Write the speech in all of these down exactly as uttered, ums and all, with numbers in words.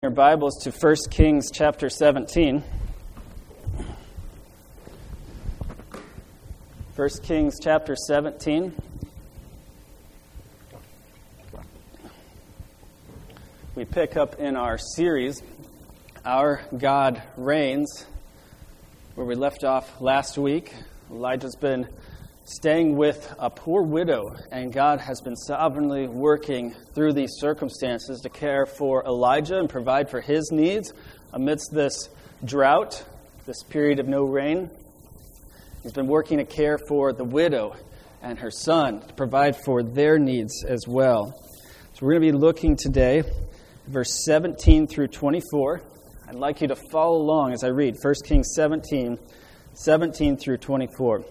Your Bibles to First Kings chapter seventeen. First Kings chapter seventeen. We pick up in our series, Our God Reigns, where we left off last week. Elijah's been staying with a poor widow, and God has been sovereignly working through these circumstances to care for Elijah and provide for his needs amidst this drought, this period of no rain. He's been working to care for the widow and her son, to provide for their needs as well. So we're going to be looking today, verse seventeen through twenty-four. I'd like you to follow along as I read First Kings seventeen, seventeen through twenty-four.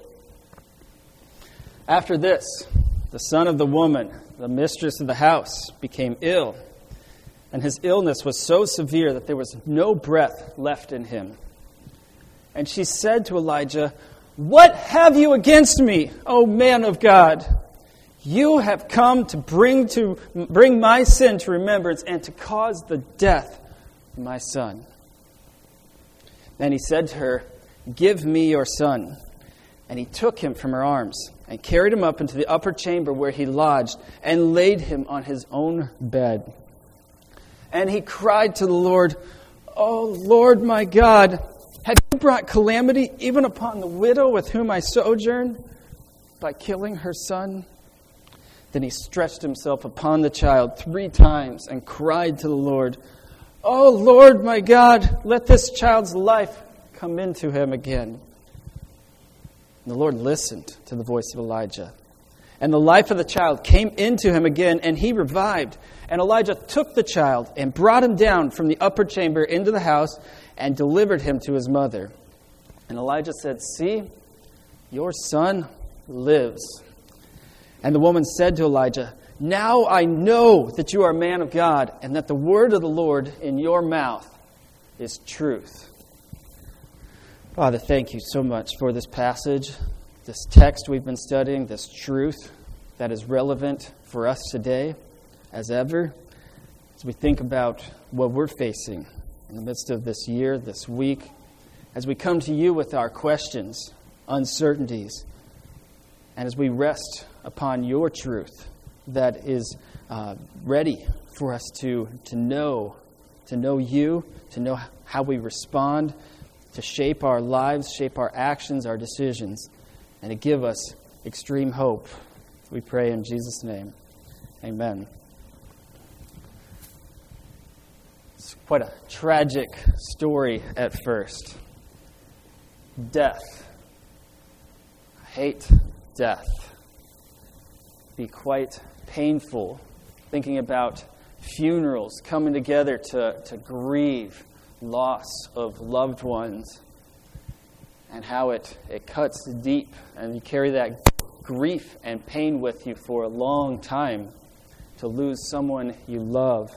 After this, the son of the woman, the mistress of the house, became ill, and his illness was so severe that there was no breath left in him. And she said to Elijah, "What have you against me, O man of God? You have come to bring to bring my sin to remembrance and to cause the death of my son." Then he said to her, "Give me your son." And he took him from her arms and carried him up into the upper chamber where he lodged and laid him on his own bed. And he cried to the Lord, "O Lord my God, have you brought calamity even upon the widow with whom I sojourn by killing her son?" Then he stretched himself upon the child three times and cried to the Lord, "O Lord my God, let this child's life come into him again." And the Lord listened to the voice of Elijah. And the life of the child came into him again, and he revived. And Elijah took the child and brought him down from the upper chamber into the house and delivered him to his mother. And Elijah said, "See, your son lives." And the woman said to Elijah, "Now I know that you are a man of God, and that the word of the Lord in your mouth is truth." Father, thank you so much for this passage, this text we've been studying, this truth that is relevant for us today as ever, as we think about what we're facing in the midst of this year, this week, as we come to you with our questions, uncertainties, and as we rest upon your truth that is uh, ready for us to, to know, to know you, to know how we respond, to shape our lives, shape our actions, our decisions, and to give us extreme hope. We pray in Jesus' name. Amen. It's quite a tragic story at first. Death. I hate death. Be quite painful thinking about funerals, coming together to, to grieve loss of loved ones, and how it, it cuts deep, and you carry that grief and pain with you for a long time to lose someone you love.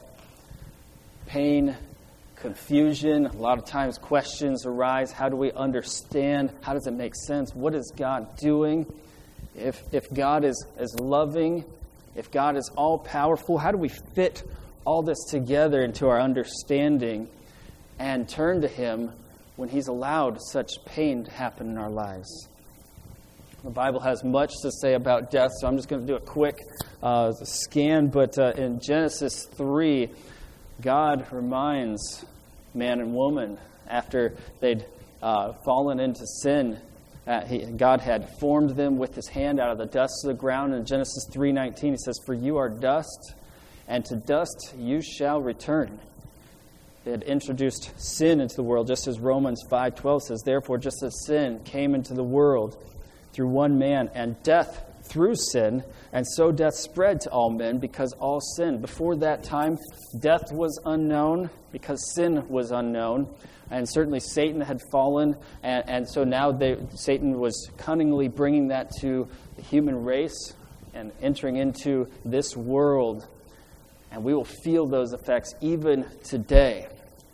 Pain, confusion, a lot of times questions arise. How do we understand? How does it make sense? What is God doing? If, if God is, is loving, if God is all-powerful, how do we fit all this together into our understanding and turn to Him when He's allowed such pain to happen in our lives? The Bible has much to say about death, so I'm just going to do a quick uh, scan. But uh, in Genesis three, God reminds man and woman, after they'd uh, fallen into sin, uh, he, God had formed them with His hand out of the dust of the ground. In Genesis three nineteen, He says, "For you are dust, and to dust you shall return." They had introduced sin into the world, just as Romans five twelve says, "Therefore, just as sin came into the world through one man, and death through sin, and so death spread to all men because all sinned." Before that time, death was unknown because sin was unknown. And certainly Satan had fallen, and, and so now they, Satan was cunningly bringing that to the human race and entering into this world. And we will feel those effects even today.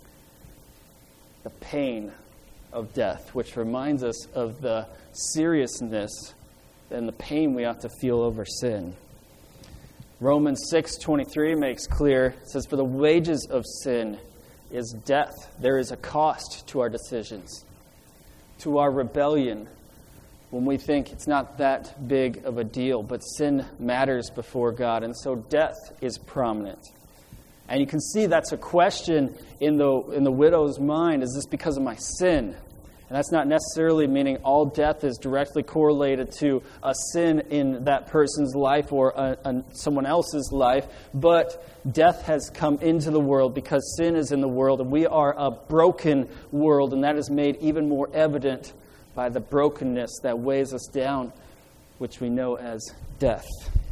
The pain of death, which reminds us of the seriousness and the pain we ought to feel over sin. Romans six twenty-three makes clear, it says, "For the wages of sin is death. There is a cost to our decisions, to our rebellion, when we think it's not that big of a deal, but sin matters before God, and so death is prominent. And you can see that's a question in the in the widow's mind. Is this because of my sin? And that's not necessarily meaning all death is directly correlated to a sin in that person's life or a, a, someone else's life, but death has come into the world because sin is in the world, and we are a broken world, and that is made even more evident by the brokenness that weighs us down, which we know as death.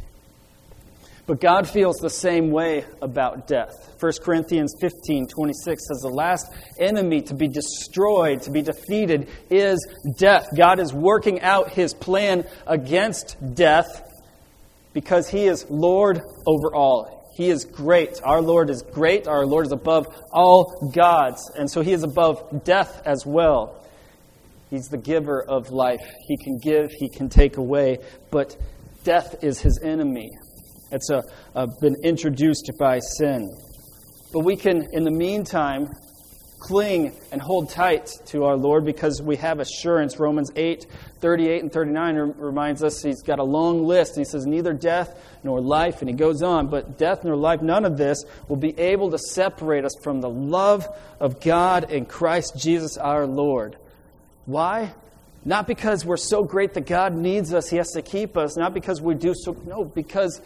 But God feels the same way about death. First Corinthians fifteen twenty-six says the last enemy to be destroyed, to be defeated, is death. God is working out His plan against death because He is Lord over all. He is great. Our Lord is great. Our Lord is above all gods. And so He is above death as well. He's the giver of life. He can give, He can take away, but death is His enemy. It's a, a, been introduced by sin. But we can, in the meantime, cling and hold tight to our Lord because we have assurance. Romans eight, thirty-eight and thirty-nine reminds us He's got a long list. He says, neither death nor life, and He goes on, but death nor life, none of this will be able to separate us from the love of God in Christ Jesus our Lord. Why? Not because we're so great that God needs us, He has to keep us. Not because we do so. No, because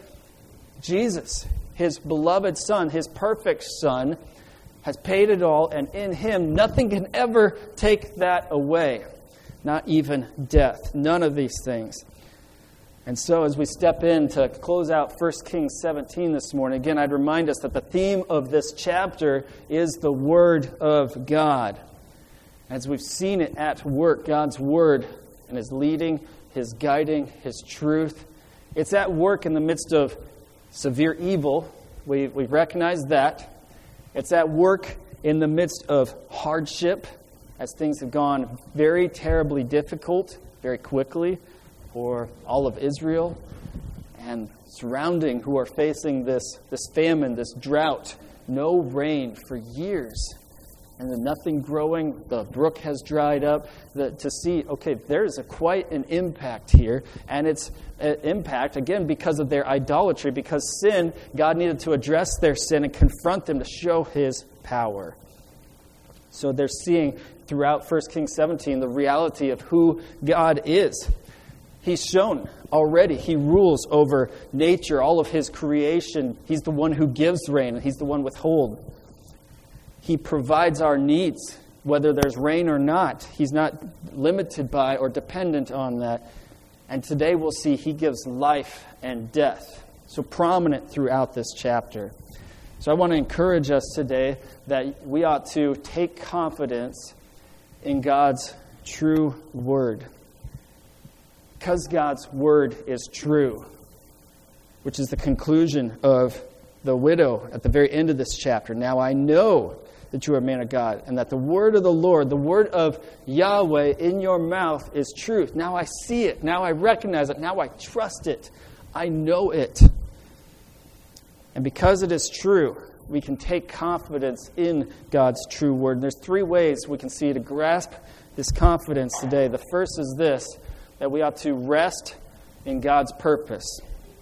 Jesus, His beloved Son, His perfect Son, has paid it all, and in Him, nothing can ever take that away. Not even death. None of these things. And so as we step in to close out First Kings seventeen this morning, again, I'd remind us that the theme of this chapter is the Word of God. As we've seen it at work, God's Word and His leading, His guiding, His truth. It's at work in the midst of severe evil. We, we recognize that. It's at work in the midst of hardship, as things have gone very terribly difficult, very quickly, for all of Israel, and surrounding who are facing this, this famine, this drought, no rain for years. And then nothing growing, the brook has dried up. The, to see, okay, there's a, quite an impact here. And it's an impact, again, because of their idolatry, because sin, God needed to address their sin and confront them to show His power. So they're seeing throughout First Kings seventeen the reality of who God is. He's shown already. He rules over nature, all of His creation. He's the one who gives rain, and He's the one withhold. He provides our needs, whether there's rain or not. He's not limited by or dependent on that. And today we'll see He gives life and death. So prominent throughout this chapter. So I want to encourage us today that we ought to take confidence in God's true Word. Because God's Word is true, which is the conclusion of the widow at the very end of this chapter. Now I know that you are a man of God, and that the word of the Lord, the word of Yahweh in your mouth is truth. Now I see it. Now I recognize it. Now I trust it. I know it. And because it is true, we can take confidence in God's true word. And there's three ways we can see to grasp this confidence today. The first is this, that we ought to rest in God's purpose.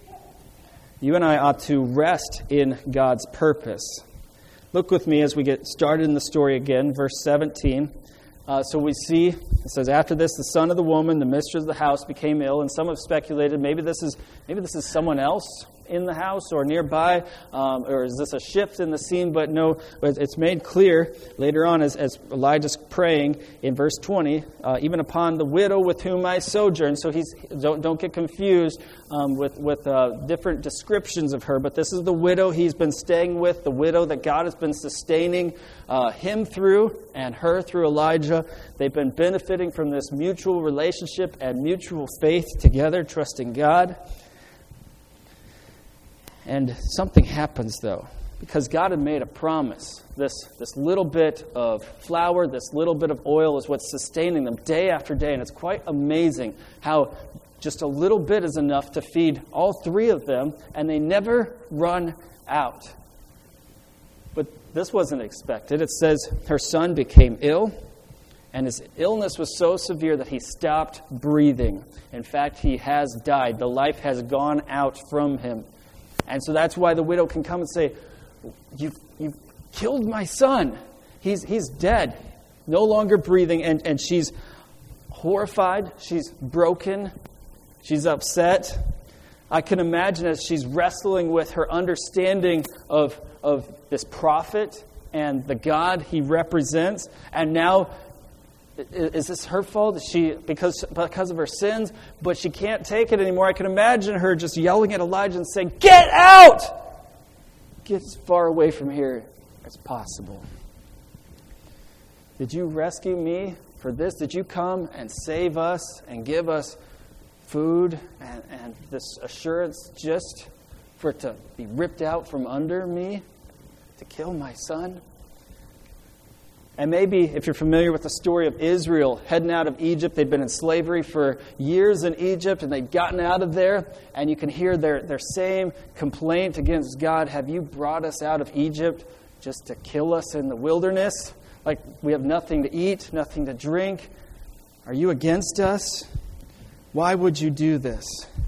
You and I ought to rest in God's purpose. Look with me as we get started in the story again, verse seventeen. Uh, so we see, it says, after this, the son of the woman, the mistress of the house, became ill, and some have speculated maybe this is maybe this is someone else in the house or nearby, um, or is this a shift in the scene? But no, but it's made clear later on as, as Elijah's praying in verse twenty, uh, even upon the widow with whom I sojourn. So he's don't don't get confused um, with with uh, different descriptions of her. But this is the widow he's been staying with, the widow that God has been sustaining uh, him through and her through Elijah. They've been benefiting from this mutual relationship and mutual faith together, trusting God. And something happens, though, because God had made a promise. This, this little bit of flour, this little bit of oil is what's sustaining them day after day. And it's quite amazing how just a little bit is enough to feed all three of them, and they never run out. But this wasn't expected. It says her son became ill, and his illness was so severe that he stopped breathing. In fact, he has died. The life has gone out from him. And so that's why the widow can come and say, you've, you've killed my son. He's, he's dead, no longer breathing. And, and she's horrified. She's broken. She's upset. I can imagine as she's wrestling with her understanding of, of this prophet and the God he represents. And now, is this her fault? Is she because because of her sins? But she can't take it anymore. I can imagine her just yelling at Elijah and saying, "Get out! Get as far away from here as possible. Did you rescue me for this? Did you come and save us and give us food and, and this assurance just for it to be ripped out from under me to kill my son?" And maybe if you're familiar with the story of Israel heading out of Egypt, they'd been in slavery for years in Egypt and they'd gotten out of there, and you can hear their, their same complaint against God. Have you brought us out of Egypt just to kill us in the wilderness? Like we have nothing to eat, nothing to drink. Are you against us? Why would you do this?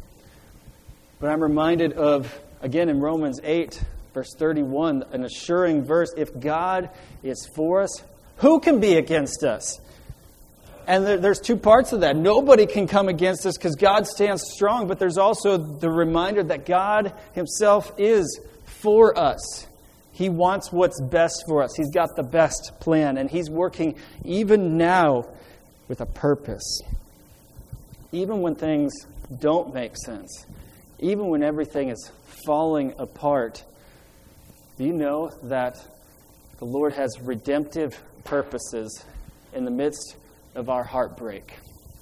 But I'm reminded of, again in Romans eight, verse thirty-one, an assuring verse. If God is for us, who can be against us? And there, there's two parts of that. Nobody can come against us because God stands strong. But there's also the reminder that God himself is for us. He wants what's best for us. He's got the best plan. And he's working even now with a purpose. Even when things don't make sense. Even when everything is falling apart. Do you know that the Lord has redemptive purposes in the midst of our heartbreak?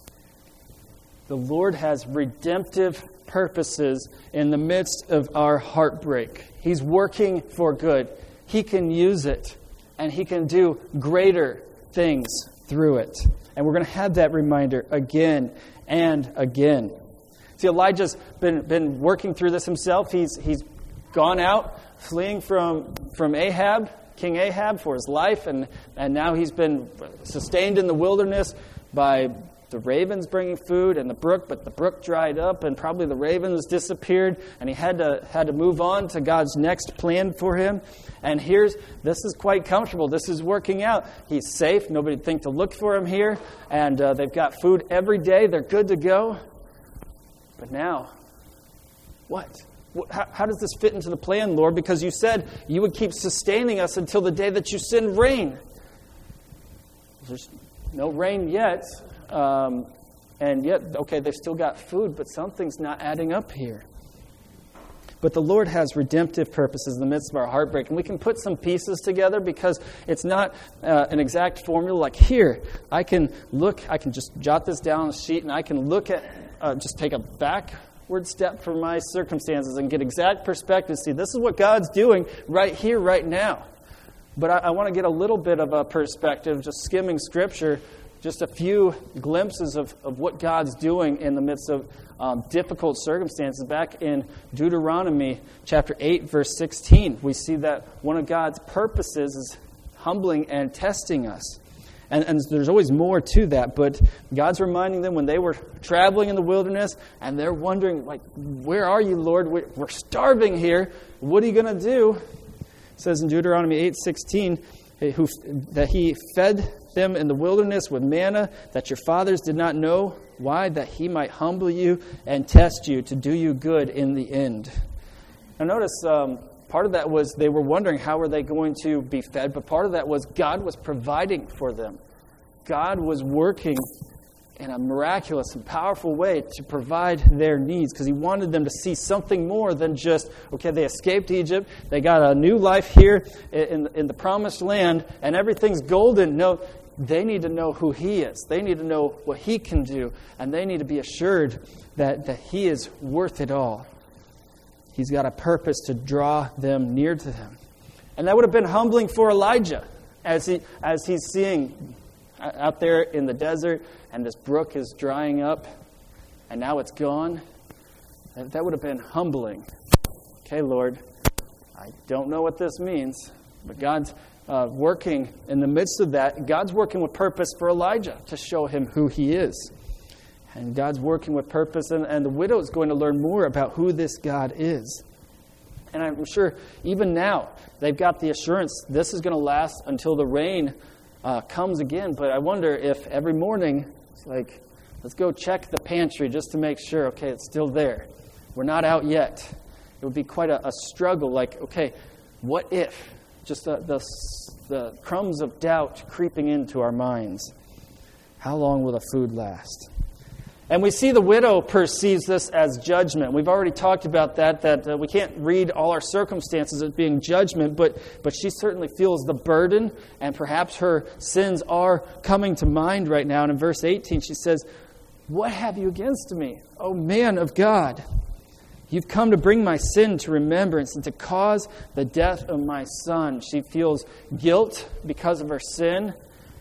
The Lord has redemptive purposes in the midst of our heartbreak. He's working for good. He can use it, and he can do greater things through it. And we're going to have that reminder again and again. See, Elijah's been, been working through this himself. He's, he's gone out, fleeing from, from Ahab, King Ahab, for his life, and, and now he's been sustained in the wilderness by the ravens bringing food and the brook, but the brook dried up and probably the ravens disappeared, and he had to had to move on to God's next plan for him. And here's, this is quite comfortable. This is working out. He's safe. Nobody would think to look for him here, and uh, they've got food every day. They're good to go. But now, what? How, how does this fit into the plan, Lord? Because you said you would keep sustaining us until the day that you send rain. There's no rain yet. Um, and yet, okay, they've still got food, but something's not adding up here. But the Lord has redemptive purposes in the midst of our heartbreak. And we can put some pieces together because it's not uh, an exact formula. Like here, I can look, I can just jot this down on a sheet, and I can look at, uh, just take a back step for my circumstances and get exact perspective. See, this is what God's doing right here, right now. But I, I want to get a little bit of a perspective, just skimming Scripture, just a few glimpses of, of what God's doing in the midst of um, difficult circumstances. Back in Deuteronomy chapter eight, verse sixteen, we see that one of God's purposes is humbling and testing us. And, and there's always more to that, but God's reminding them when they were traveling in the wilderness and they're wondering, like, where are you, Lord? We're, we're starving here. What are you going to do? It says in Deuteronomy eight sixteen who, that he fed them in the wilderness with manna that your fathers did not know. Why? That he might humble you and test you to do you good in the end. Now notice um, part of that was they were wondering how were they going to be fed, but part of that was God was providing for them. God was working in a miraculous and powerful way to provide their needs because he wanted them to see something more than just, okay, they escaped Egypt, they got a new life here in, in the promised land, and everything's golden. No, they need to know who he is. They need to know what he can do, and they need to be assured that, that he is worth it all. He's got a purpose to draw them near to him. And that would have been humbling for Elijah as he as he's seeing out there in the desert, and this brook is drying up, and now it's gone. That would have been humbling. Okay, Lord, I don't know what this means, But God's uh, working in the midst of that. God's working with purpose for Elijah to show him who he is. And God's working with purpose, and, and the widow is going to learn more about who this God is. And I'm sure even now, they've got the assurance this is going to last until the rain uh, comes again. But I wonder if every morning, it's like, let's go check the pantry just to make sure, okay, it's still there. We're not out yet. It would be quite a, a struggle, like, okay, what if? Just the, the, the crumbs of doubt creeping into our minds. How long will the food last? And we see the widow perceives this as judgment. We've already talked about that, that uh, we can't read all our circumstances as being judgment, but, but she certainly feels the burden, and perhaps her sins are coming to mind right now. And in verse eighteen, she says, "What have you against me, O man of God? You've come to bring my sin to remembrance and to cause the death of my son." She feels guilt because of her sin.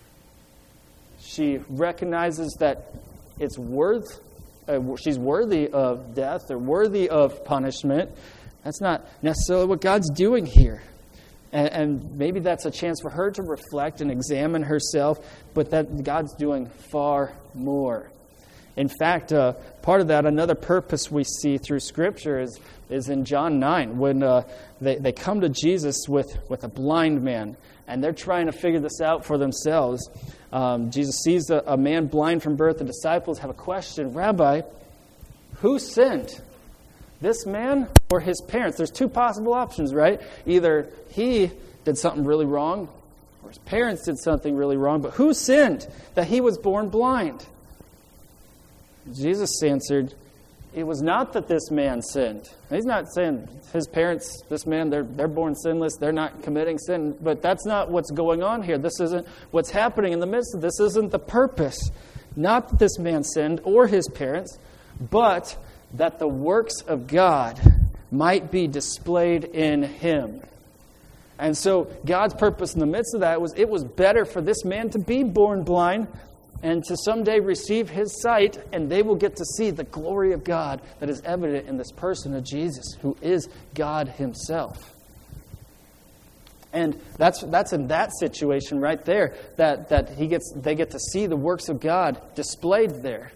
She recognizes that it's worth, uh, she's worthy of death or worthy of punishment. That's not necessarily what God's doing here. And, and maybe that's a chance for her to reflect and examine herself, but that God's doing far more. In fact, uh, part of that, another purpose we see through Scripture is, is in John nine, when uh, they, they come to Jesus with, with a blind man, and they're trying to figure this out for themselves. Um, Jesus sees a, a man blind from birth. The disciples have a question. "Rabbi, who sinned? This man or his parents?" There's two possible options, right? Either he did something really wrong, or his parents did something really wrong. But who sinned that he was born blind? Jesus answered, "It was not that this man sinned." He's not saying his parents, this man, they're they're born sinless, they're not committing sin. But that's not what's going on here. This isn't what's happening in the midst of this. Isn't the purpose. Not that this man sinned or his parents, but that the works of God might be displayed in him. And so God's purpose in the midst of that was it was better for this man to be born blind and to someday receive his sight, and they will get to see the glory of God that is evident in this person of Jesus, who is God himself. And that's that's in that situation right there that, that he gets they get to see the works of God displayed there.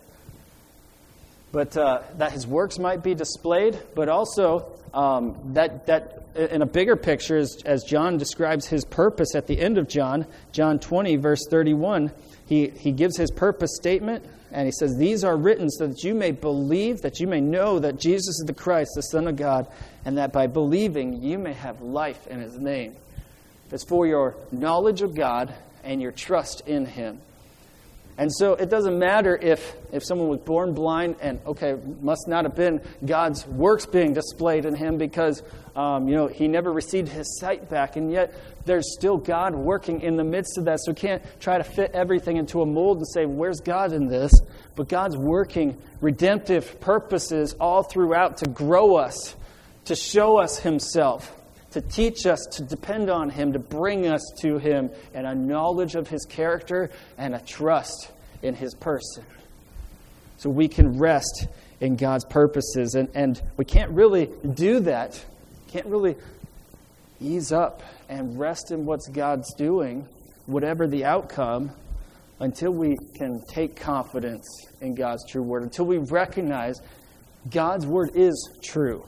But uh, that his works might be displayed, but also um, that that in a bigger picture, as, as John describes his purpose at the end of John, John twenty, verse thirty-one, He, he gives his purpose statement, and he says, "These are written so that you may believe, that you may know that Jesus is the Christ, the Son of God, and that by believing you may have life in his name." It's for your knowledge of God and your trust in him. And so it doesn't matter if, if someone was born blind and, okay, must not have been God's works being displayed in him because, um, you know, he never received his sight back. And yet there's still God working in the midst of that. So we can't try to fit everything into a mold and say, where's God in this? But God's working redemptive purposes all throughout to grow us, to show us himself, to teach us to depend on him, to bring us to him, and a knowledge of his character and a trust in his person. So we can rest in God's purposes. And, and we can't really do that. Can't really ease up and rest in what God's doing, whatever the outcome, until we can take confidence in God's true word, until we recognize God's word is true.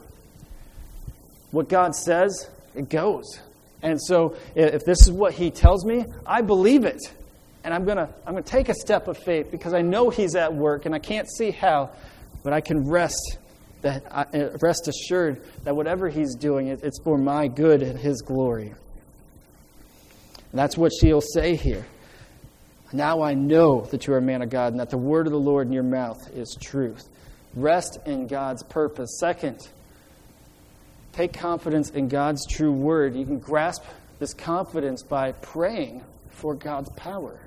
What God says, it goes. And so if this is what he tells me, I believe it. And I'm going to I'm going to take a step of faith because I know he's at work and I can't see how, but I can rest that I, rest assured that whatever he's doing, it, it's for my good and his glory. And that's what she'll say here. "Now I know that you are a man of God and that the word of the Lord in your mouth is truth." Rest in God's purpose. Second, take confidence in God's true word. You can grasp this confidence by praying for God's power.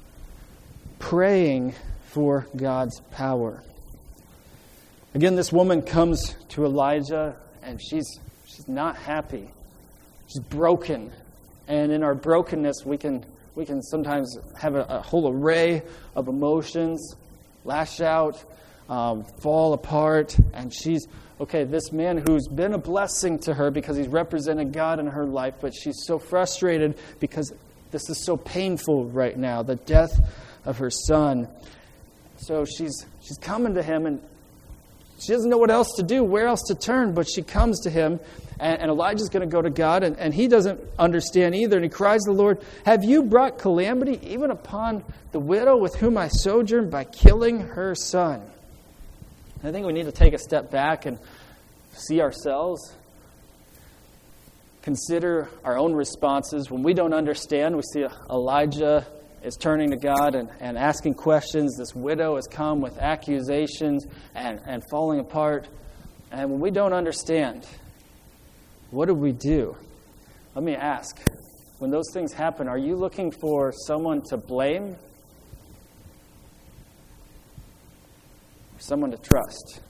Praying for God's power. Again, this woman comes to Elijah, and she's she's not happy. She's broken. And in our brokenness, we can we can sometimes have a, a whole array of emotions, lash out, um, fall apart. And she's, okay, this man who's been a blessing to her because he's represented God in her life, but she's so frustrated because this is so painful right now, the death of her son. So she's she's coming to him, and she doesn't know what else to do, where else to turn, but she comes to him, and, and Elijah's going to go to God, and, and he doesn't understand either, and he cries to the Lord, "Have you brought calamity even upon the widow with whom I sojourn by killing her son?" And I think we need to take a step back and see ourselves, consider our own responses. When we don't understand, we see Elijah is turning to God and, and asking questions. This widow has come with accusations and, and falling apart. And when we don't understand, what do we do? Let me ask, when those things happen, are you looking for someone to blame or someone to trust?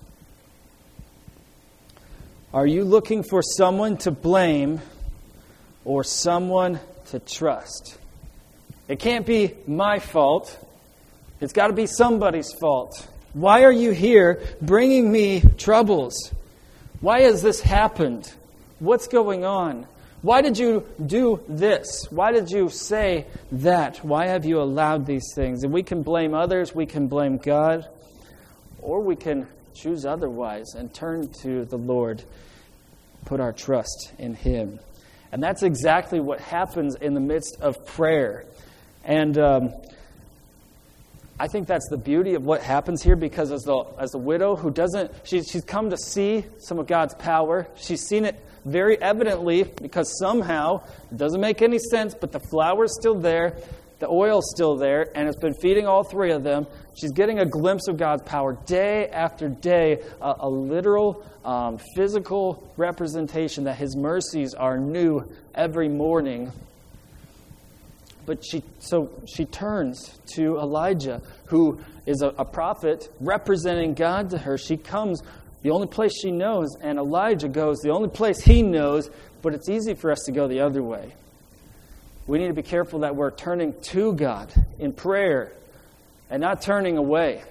Are you looking for someone to blame or someone to trust? It can't be my fault. It's got to be somebody's fault. Why are you here bringing me troubles? Why has this happened? What's going on? Why did you do this? Why did you say that? Why have you allowed these things? And we can blame others, we can blame God, or we can choose otherwise and turn to the Lord, put our trust in Him. And that's exactly what happens in the midst of prayer. And um, I think that's the beauty of what happens here, because as the as the widow who doesn't, she, she's come to see some of God's power. She's seen it very evidently because somehow, it doesn't make any sense, but the flour's still there, the oil's still there, and it's been feeding all three of them. She's getting a glimpse of God's power day after day, a, a literal um, physical representation that His mercies are new every morning. But she, so she turns to Elijah, who is a, a prophet representing God to her. She comes the only place she knows, and Elijah goes the only place he knows, but it's easy for us to go the other way. We need to be careful that we're turning to God in prayer and not turning away.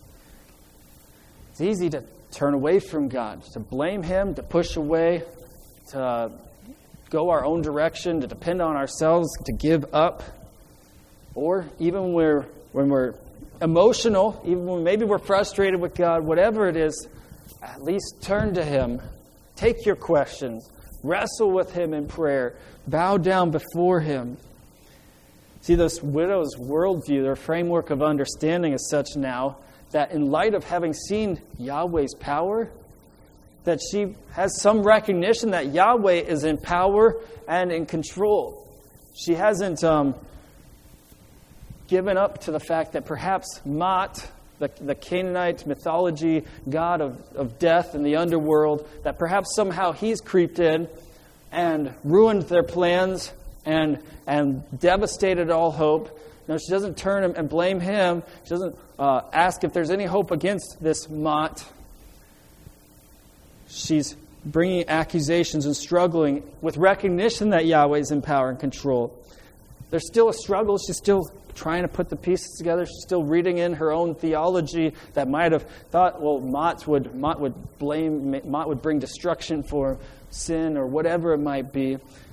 It's easy to turn away from God, to blame Him, to push away, to go our own direction, to depend on ourselves, to give up. Or even when we're, when we're emotional, even when maybe we're frustrated with God, whatever it is, at least turn to Him. Take your questions. Wrestle with Him in prayer. Bow down before Him. See, this widow's worldview, their framework of understanding is such now that in light of having seen Yahweh's power, that she has some recognition that Yahweh is in power and in control. She hasn't um, given up to the fact that perhaps Mot, the, the Canaanite mythology god of, of death in the underworld, that perhaps somehow he's creeped in and ruined their plans and and devastated all hope. No, she doesn't turn and blame him. She doesn't uh, ask if there's any hope against this Mot. She's bringing accusations and struggling with recognition that Yahweh is in power and control. There's still a struggle. She's still trying to put the pieces together. She's still reading in her own theology that might have thought, well, Mot would Mot would blame, Mot would bring destruction for sin or whatever it might be.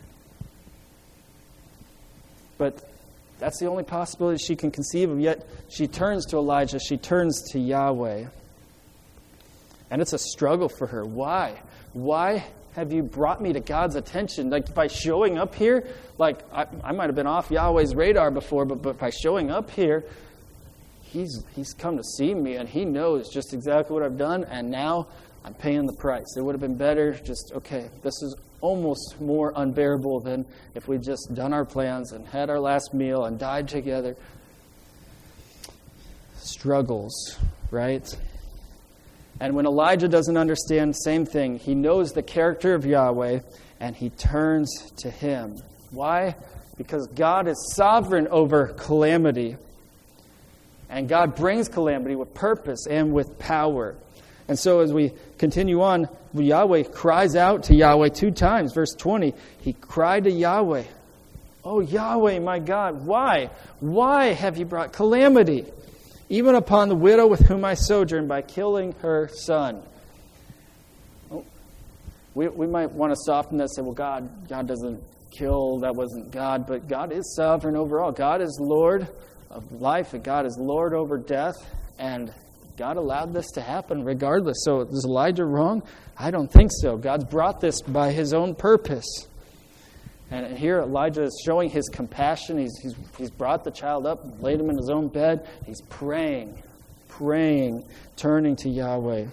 But that's the only possibility she can conceive of. Yet she turns to Elijah. She turns to Yahweh. And it's a struggle for her. Why? Why have you brought me to God's attention? Like by showing up here, like I, I might have been off Yahweh's radar before, but, but by showing up here, he's he's come to see me and He knows just exactly what I've done, and now I'm paying the price. It would have been better just, okay, this is almost more unbearable than if we'd just done our plans and had our last meal and died together. Struggles, right? And when Elijah doesn't understand, same thing. He knows the character of Yahweh, and he turns to Him. Why? Because God is sovereign over calamity. And God brings calamity with purpose and with power. And so as we continue on, Yahweh cries out to Yahweh two times. Verse twenty, he cried to Yahweh, "Oh Yahweh, my God, why? Why have you brought calamity?" even upon the widow with whom I sojourn, by killing her son. Oh, we we might want to soften this and say, well, God, God doesn't kill, that wasn't God, but God is sovereign overall. God is Lord of life, and God is Lord over death, and God allowed this to happen regardless. So is Elijah wrong? I don't think so. God's brought this by his own purpose. And here Elijah is showing his compassion. He's, he's, he's brought the child up, laid him in his own bed. He's praying, praying, turning to Yahweh.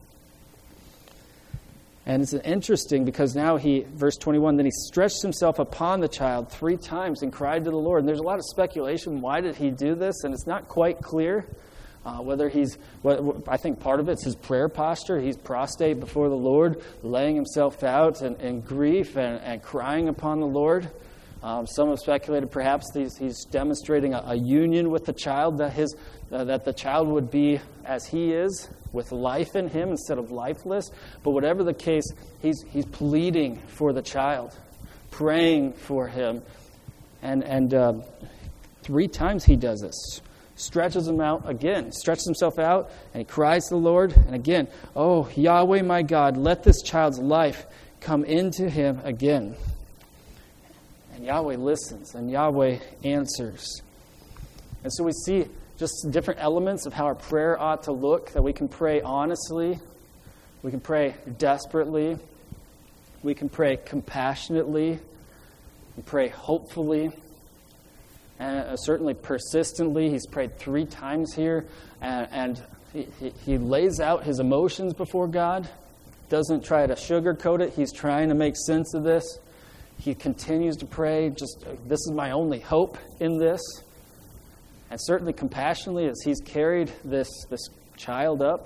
And it's interesting because now he, verse twenty-one, then he stretched himself upon the child three times and cried to the Lord. And there's a lot of speculation. Why did he do this? And it's not quite clear uh, whether he's, well, I think part of it's his prayer posture. He's prostrate before the Lord, laying himself out in, in grief and, and crying upon the Lord. Um, some have speculated perhaps he's, he's demonstrating a, a union with the child, that his uh, that the child would be as he is, with life in him instead of lifeless. But whatever the case, he's he's pleading for the child, praying for him. And and uh, three times he does this. Stretches him out again, stretches himself out, and he cries to the Lord. And again, oh, Yahweh my God, let this child's life come into him again. And Yahweh listens, and Yahweh answers. And so we see just different elements of how our prayer ought to look, that we can pray honestly, we can pray desperately, we can pray compassionately, we pray hopefully, and certainly persistently. He's prayed three times here, and, and he, he, he lays out his emotions before God, doesn't try to sugarcoat it. He's trying to make sense of this. He continues to pray, just, this is my only hope in this. And certainly compassionately, as he's carried this, this child up.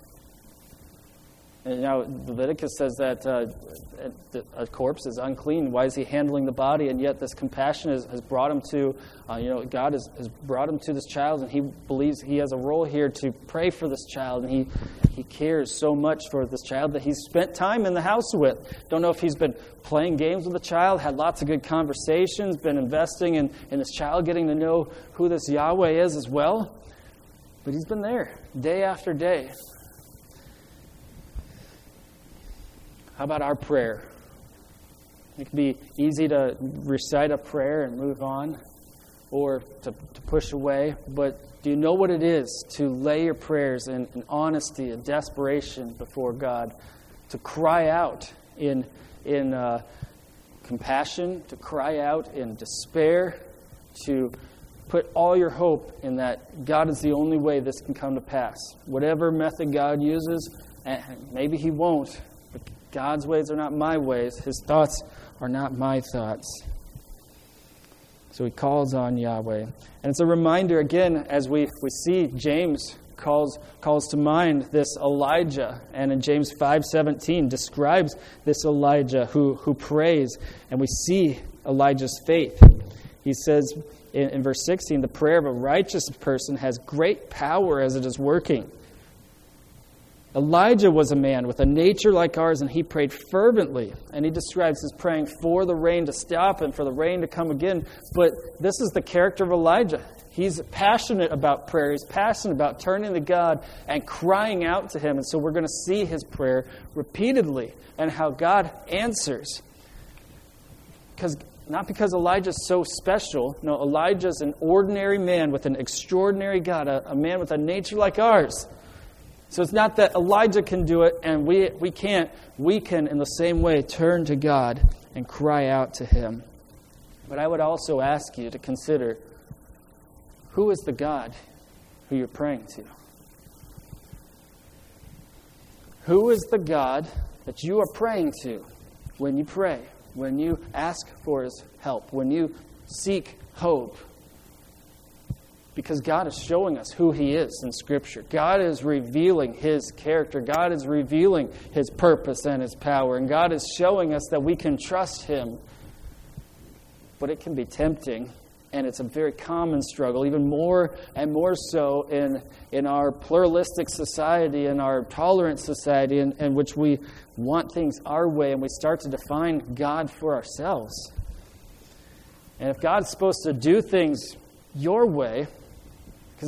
And now Leviticus says that uh, a corpse is unclean. Why is he handling the body? And yet this compassion has, has brought him to, uh, you know, God has, has brought him to this child, and he believes he has a role here to pray for this child. And he, he cares so much for this child that he's spent time in the house with. Don't know if he's been playing games with the child, had lots of good conversations, been investing in, in this child, getting to know who this Yahweh is as well. But he's been there day after day. How about our prayer? It can be easy to recite a prayer and move on, or to, to push away. But do you know what it is to lay your prayers in, in honesty and desperation before God, to cry out in in uh, compassion, to cry out in despair, to put all your hope in that God is the only way this can come to pass. Whatever method God uses, and maybe He won't. God's ways are not my ways. His thoughts are not my thoughts. So he calls on Yahweh. And it's a reminder, again, as we, we see James calls calls to mind this Elijah. And in James five seventeen describes this Elijah who, who prays. And we see Elijah's faith. He says in, in verse sixteen, the prayer of a righteous person has great power as it is working. Elijah was a man with a nature like ours, and he prayed fervently. And he describes his praying for the rain to stop and for the rain to come again. But this is the character of Elijah. He's passionate about prayer. He's passionate about turning to God and crying out to Him. And so we're going to see his prayer repeatedly and how God answers. Because not because Elijah's so special. No, Elijah's an ordinary man with an extraordinary God, a, a man with a nature like ours. So it's not that Elijah can do it and we we can't. We can, in the same way, turn to God and cry out to Him. But I would also ask you to consider, who is the God who you're praying to? Who is the God that you are praying to when you pray, when you ask for His help, when you seek hope? Because God is showing us who He is in Scripture. God is revealing His character. God is revealing His purpose and His power. And God is showing us that we can trust Him. But it can be tempting, and it's a very common struggle, even more and more so in, in our pluralistic society, in our tolerant society, in, in which we want things our way, and we start to define God for ourselves. And if God's supposed to do things your way, because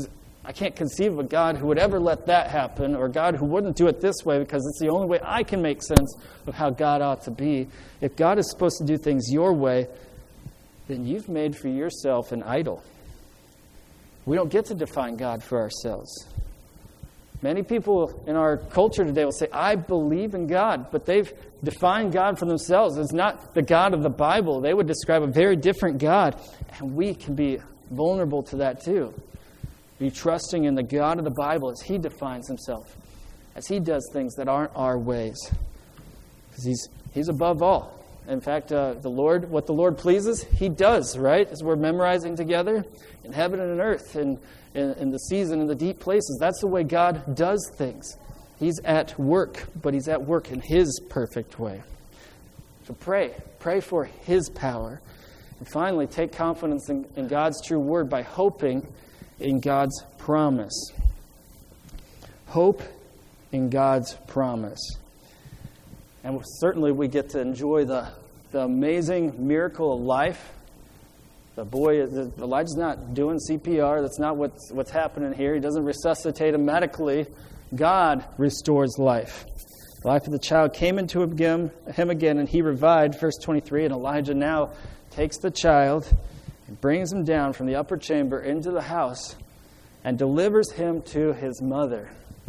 I can't conceive of a God who would ever let that happen, or a God who wouldn't do it this way because it's the only way I can make sense of how God ought to be. If God is supposed to do things your way, then you've made for yourself an idol. We don't get to define God for ourselves. Many people in our culture today will say, I believe in God, but they've defined God for themselves. It's not the God of the Bible. They would describe a very different God, and we can be vulnerable to that too. Be trusting in the God of the Bible as He defines Himself, as He does things that aren't our ways. Because He's He's above all. In fact, uh, the Lord, what the Lord pleases, He does, right? As we're memorizing together, in heaven and in earth, and in, in the seas and in the deep places. That's the way God does things. He's at work, but He's at work in His perfect way. So pray. Pray for His power. And finally, take confidence in, in God's true word by hoping in God's promise. Hope in God's promise. And certainly we get to enjoy the, the amazing miracle of life. The boy, Elijah's not doing C P R. That's not what's, what's happening here. He doesn't resuscitate him medically. God restores life. The life of the child came into him, him again, and he revived. Verse twenty-three, and Elijah now takes the child and brings him down from the upper chamber into the house and delivers him to his mother.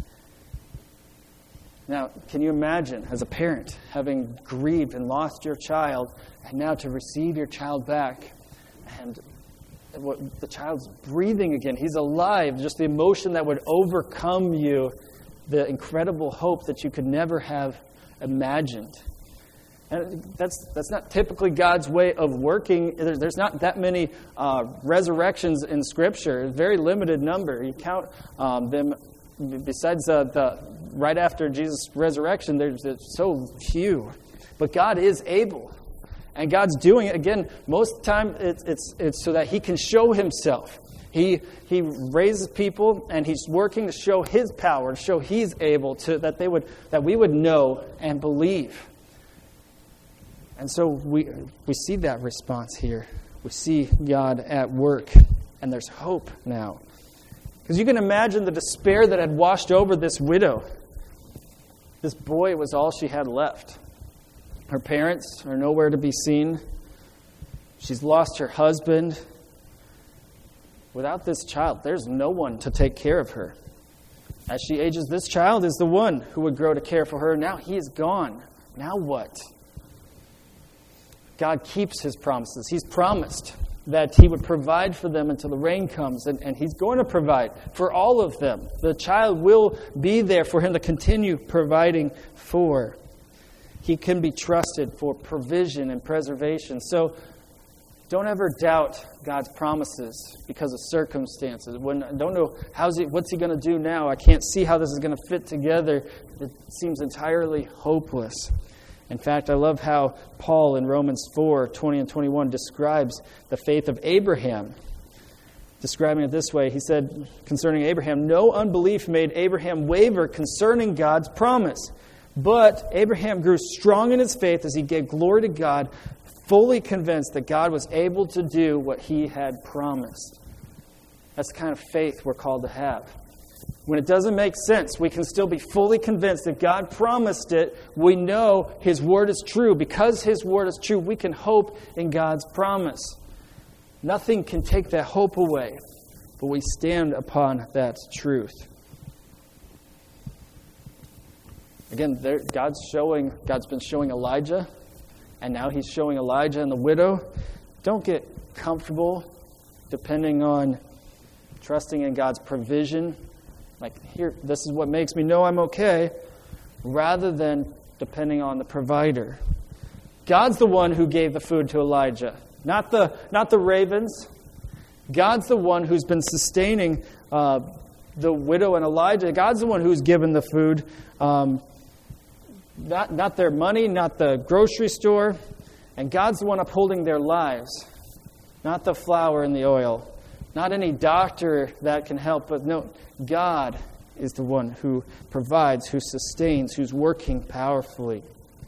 Now, can you imagine, as a parent, having grieved and lost your child, and now to receive your child back, and what, the child's breathing again, he's alive, just the emotion that would overcome you, the incredible hope that you could never have imagined. And that's that's not typically God's way of working. There's, there's not that many uh, resurrections in Scripture, a very limited number. You count um, them, besides uh, the right after Jesus' resurrection, there's, there's so few. But God is able. And God's doing it, again, most of the time it's, it's, it's so that He can show Himself. He He raises people, and He's working to show His power, to show He's able, to that they would that we would know and believe. And so we we see that response here. We see God at work, and there's hope now. Because you can imagine the despair that had washed over this widow. This boy was all she had left. Her parents are nowhere to be seen. She's lost her husband. Without this child, there's no one to take care of her. As she ages, this child is the one who would grow to care for her. Now he is gone. Now what? God keeps His promises. He's promised that He would provide for them until the rain comes, and, and He's going to provide for all of them. The child will be there for Him to continue providing for. He can be trusted for provision and preservation. So don't ever doubt God's promises because of circumstances. When I don't know how's he, what's He going to do now. I can't see how this is going to fit together. It seems entirely hopeless. In fact, I love how Paul in Romans four, twenty and twenty-one describes the faith of Abraham. Describing it this way, he said concerning Abraham, no unbelief made Abraham waver concerning God's promise. But Abraham grew strong in his faith as he gave glory to God, fully convinced that God was able to do what He had promised. That's the kind of faith we're called to have. When it doesn't make sense, we can still be fully convinced that God promised it. We know His word is true. Because His word is true, we can hope in God's promise. Nothing can take that hope away, but we stand upon that truth. Again, there, God's showing, God's been showing Elijah, and now He's showing Elijah and the widow. Don't get comfortable depending on trusting in God's provision. Like, here, this is what makes me know I'm okay, rather than depending on the provider. God's the one who gave the food to Elijah, not the not the ravens. God's the one who's been sustaining uh, the widow and Elijah. God's the one who's given the food. Um, Not, not their money, not the grocery store. And God's the one upholding their lives. Not the flour and the oil. Not any doctor that can help. But no, God is the one who provides, who sustains, who's working powerfully.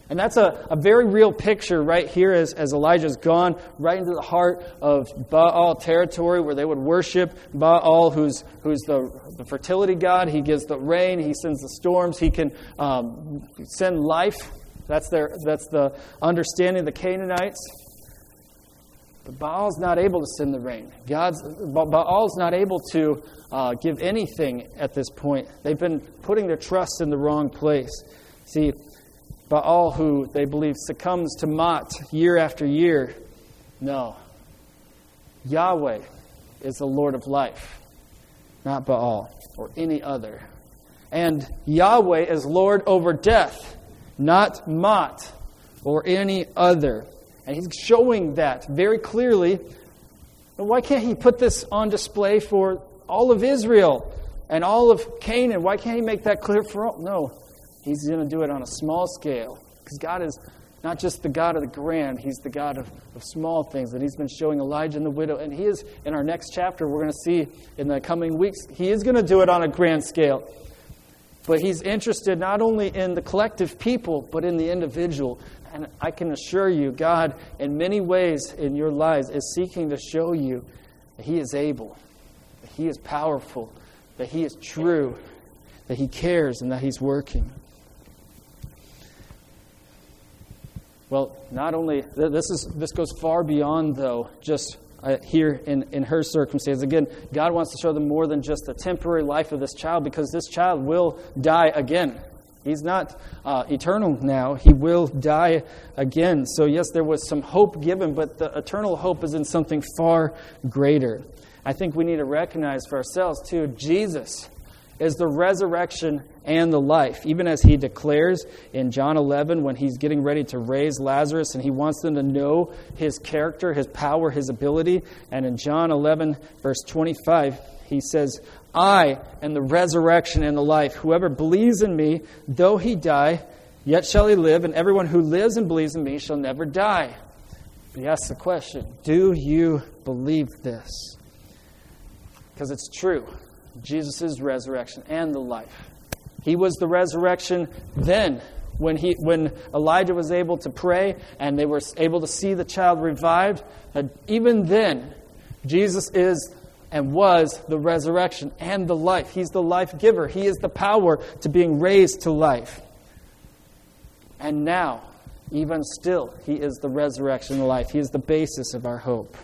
And that's a, a very real picture right here as, as Elijah's gone right into the heart of Baal territory where they would worship Baal, who's who's the, the fertility god. He gives the rain. He sends the storms. He can um, send life. That's their that's the understanding of the Canaanites. But Baal's not able to send the rain. God's Baal's not able to uh, give anything at this point. They've been putting their trust in the wrong place. See, Baal, who they believe succumbs to Mot year after year. No. Yahweh is the Lord of life, not Baal or any other. And Yahweh is Lord over death, not Mot or any other. And he's showing that very clearly. But why can't he put this on display for all of Israel and all of Canaan? Why can't he make that clear for all? No. He's going to do it on a small scale. Because God is not just the God of the grand. He's the God of, of small things. And he's been showing Elijah and the widow. And he is, in our next chapter, we're going to see in the coming weeks, he is going to do it on a grand scale. But he's interested not only in the collective people, but in the individual. And I can assure you, God, in many ways in your lives, is seeking to show you that he is able, that he is powerful, that he is true, that he cares, and that he's working. Well, not only, this is this goes far beyond, though, just uh, here in, in her circumstance. Again, God wants to show them more than just the temporary life of this child, because this child will die again. He's not uh, eternal now. He will die again. So yes, there was some hope given, but the eternal hope is in something far greater. I think we need to recognize for ourselves, too, Jesus is the resurrection and the life. Even as he declares in John eleven when he's getting ready to raise Lazarus and he wants them to know his character, his power, his ability. And in John eleven, verse twenty-five, he says, I am the resurrection and the life. Whoever believes in me, though he die, yet shall he live. And everyone who lives and believes in me shall never die. But he asks the question, do you believe this? Because it's true. Jesus is resurrection and the life. He was the resurrection then when he when Elijah was able to pray and they were able to see the child revived. And even then, Jesus is and was the resurrection and the life. He's the life giver. He is the power to being raised to life. And now, even still, he is the resurrection and the life. He is the basis of our hope.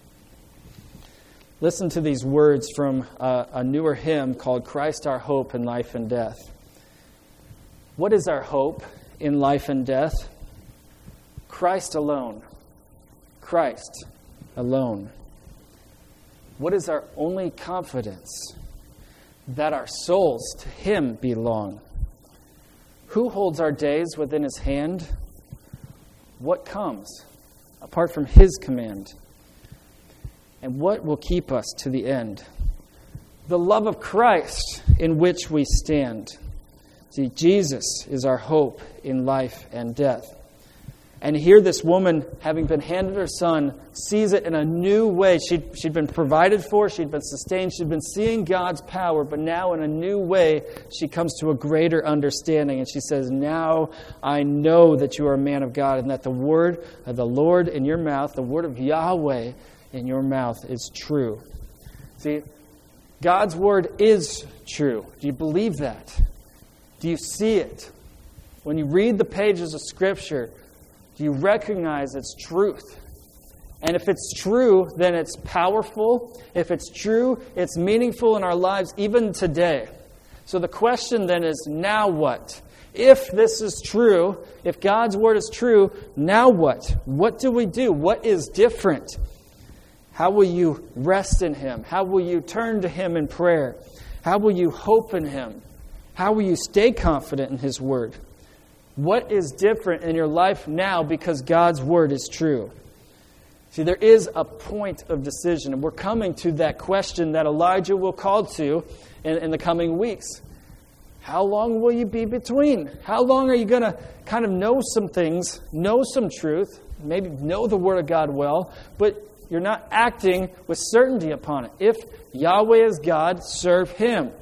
Listen to these words from a, a newer hymn called Christ Our Hope in Life and Death. What is our hope in life and death? Christ alone. Christ alone. What is our only confidence? That our souls to him belong. Who holds our days within his hand? What comes apart from his command? And what will keep us to the end? The love of Christ in which we stand. See, Jesus is our hope in life and death. And here this woman, having been handed her son, sees it in a new way. She'd, she'd been provided for, she'd been sustained, she'd been seeing God's power, but now in a new way, she comes to a greater understanding. And she says, now I know that you are a man of God, and that the word of the Lord in your mouth, the word of Yahweh in your mouth is true. See, God's word is true. Do you believe that? Do you see it? When you read the pages of Scripture, do you recognize its truth? And if it's true, then it's powerful. If it's true, it's meaningful in our lives even today. So the question then is, now what? If this is true, if God's word is true, now what? What do we do? What is different? How will you rest in him? How will you turn to him in prayer? How will you hope in him? How will you stay confident in his word? What is different in your life now because God's word is true? See, there is a point of decision, and we're coming to that question that Elijah will call to in, in the coming weeks. How long will you be between? How long are you going to kind of know some things, know some truth, maybe know the word of God well, but you're not acting with certainty upon it? If Yahweh is God, serve him.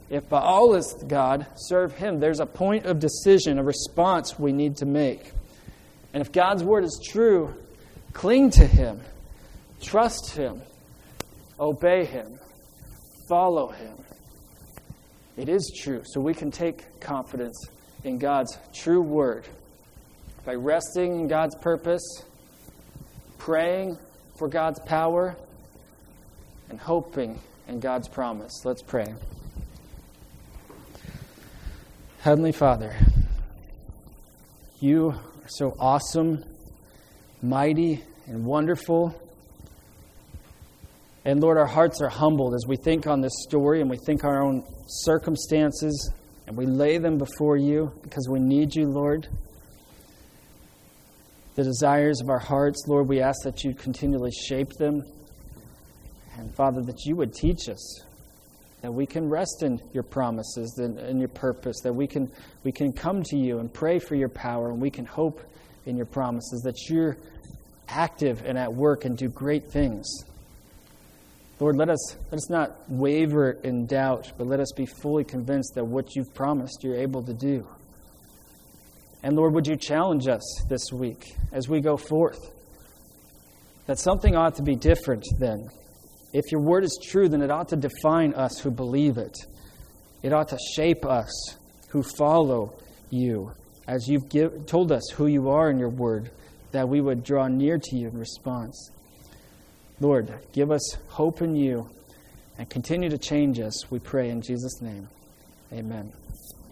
If Baal is God, serve him. There's a point of decision, a response we need to make. And if God's word is true, cling to him, trust him, obey him, follow him. It is true, so we can take confidence in God's true word by resting in God's purpose, praying for God's power, and hoping in God's promise. Let's pray. Heavenly Father, you are so awesome, mighty, and wonderful. And Lord, our hearts are humbled as we think on this story and we think our own circumstances and we lay them before you because we need you, Lord. The desires of our hearts, Lord, we ask that you continually shape them. And Father, that you would teach us, that we can rest in your promises and in your purpose, that we can we can come to you and pray for your power, and we can hope in your promises, that you're active and at work and do great things. Lord, let us let us not waver in doubt, but let us be fully convinced that what you've promised you're able to do. And Lord, would you challenge us this week as we go forth, that something ought to be different then. If your word is true, then it ought to define us who believe it. It ought to shape us who follow you, as you've give, told us who you are in your word, that we would draw near to you in response. Lord, give us hope in you and continue to change us, we pray in Jesus' name. Amen.